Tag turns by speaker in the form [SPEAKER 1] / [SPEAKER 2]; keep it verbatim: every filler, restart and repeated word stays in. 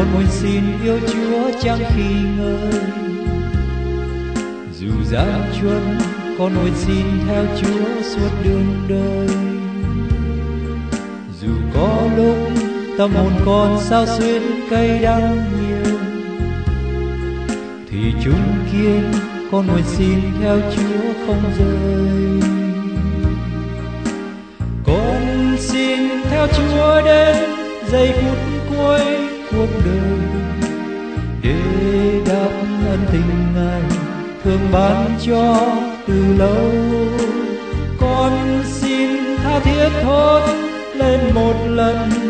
[SPEAKER 1] con nguyện xin yêu Chúa chẳng khi ngơi. Dù gian truân con nguyện xin theo Chúa suốt đường đời. Dù có lúc tâm hồn con sao xuyến cay đắng nhiều, thì chung kiên con nguyện xin theo Chúa không rời. Con xin theo Chúa đến giây phút cuối cuộc đời, để đáp ân tình Ngài thường ban cho từ lâu. Con xin tha thiết thốt lên một lần